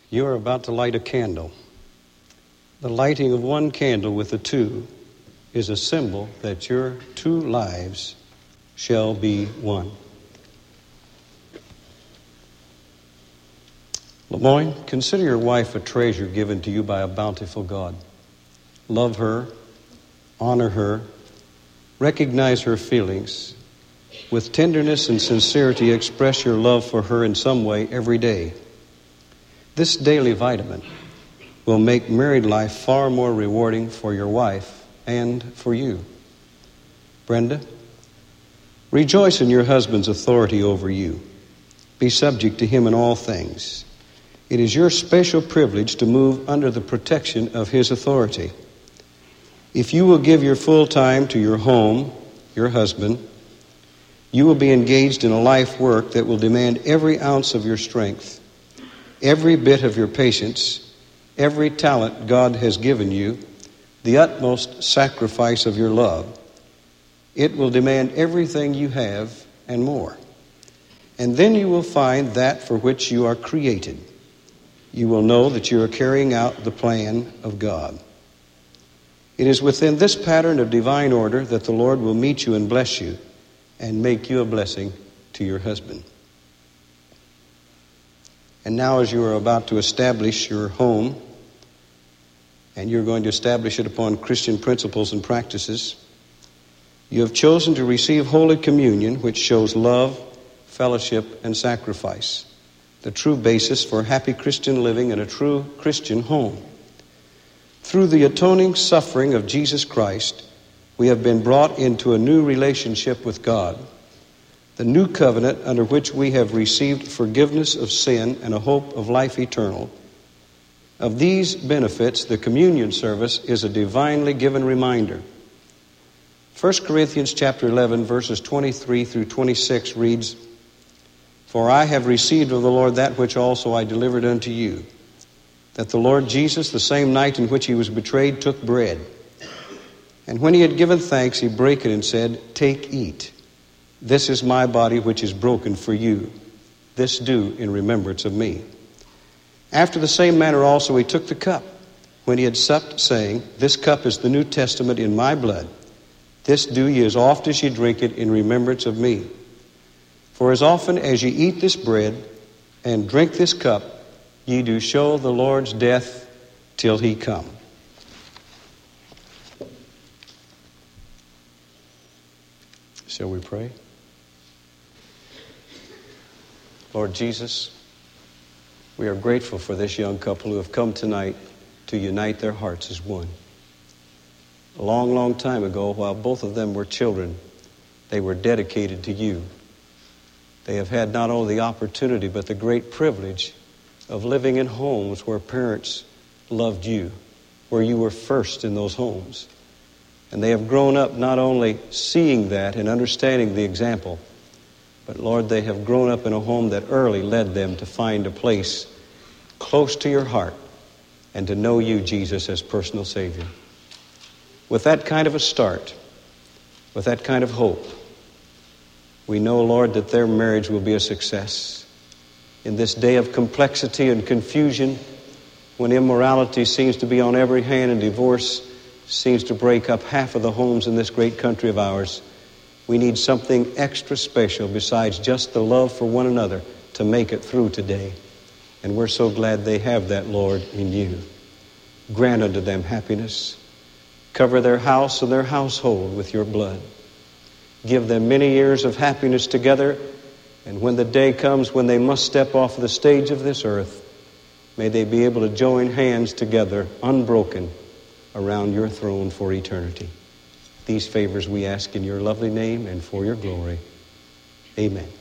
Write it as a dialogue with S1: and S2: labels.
S1: You are about to light a candle. The lighting of one candle with the two is a symbol that your two lives shall be one. Lemoyne, consider your wife a treasure given to you by a bountiful God. Love her, honor her, recognize her feelings. With tenderness and sincerity, express your love for her in some way every day. This daily vitamin will make married life far more rewarding for your wife and for you. Brenda, rejoice in your husband's authority over you. Be subject to him in all things. It is your special privilege to move under the protection of his authority. If you will give your full time to your home, your husband, you will be engaged in a life work that will demand every ounce of your strength, every bit of your patience, every talent God has given you, the utmost sacrifice of your love. It will demand everything you have and more. And then you will find that for which you are created. You will know that you are carrying out the plan of God. It is within this pattern of divine order that the Lord will meet you and bless you and make you a blessing to your husband. And now, as you are about to establish your home, and you're going to establish it upon Christian principles and practices, you have chosen to receive Holy Communion, which shows love, fellowship, and sacrifice, the true basis for happy Christian living in a true Christian home. Through the atoning suffering of Jesus Christ, we have been brought into a new relationship with God, the new covenant under which we have received forgiveness of sin and a hope of life eternal. Of these benefits, the communion service is a divinely given reminder. 1 Corinthians chapter 11, verses 23 through 26 reads, "For I have received of the Lord that which also I delivered unto you, that the Lord Jesus, the same night in which he was betrayed, took bread. And when he had given thanks, he brake it and said, Take, eat. This is my body which is broken for you. This do in remembrance of me. After the same manner also he took the cup, when he had supped, saying, This cup is the New Testament in my blood. This do ye as oft as ye drink it in remembrance of me. For as often as ye eat this bread and drink this cup, ye do show the Lord's death till he come." Shall we pray? Lord Jesus, we are grateful for this young couple who have come tonight to unite their hearts as one. A long, long time ago, while both of them were children, they were dedicated to you. They have had not only the opportunity, but the great privilege of living in homes where parents loved you, where you were first in those homes. And they have grown up not only seeing that and understanding the example, but Lord, they have grown up in a home that early led them to find a place close to your heart and to know you, Jesus, as personal Savior. With that kind of a start, with that kind of hope, we know, Lord, that their marriage will be a success. In this day of complexity and confusion, when immorality seems to be on every hand and divorce seems to break up half of the homes in this great country of ours, we need something extra special besides just the love for one another to make it through today. And we're so glad they have that, Lord, in you. Grant unto them happiness. Cover their house and their household with your blood. Give them many years of happiness together, and when the day comes when they must step off the stage of this earth, may they be able to join hands together, unbroken, around your throne for eternity. These favors we ask in your lovely name and for your glory. Amen.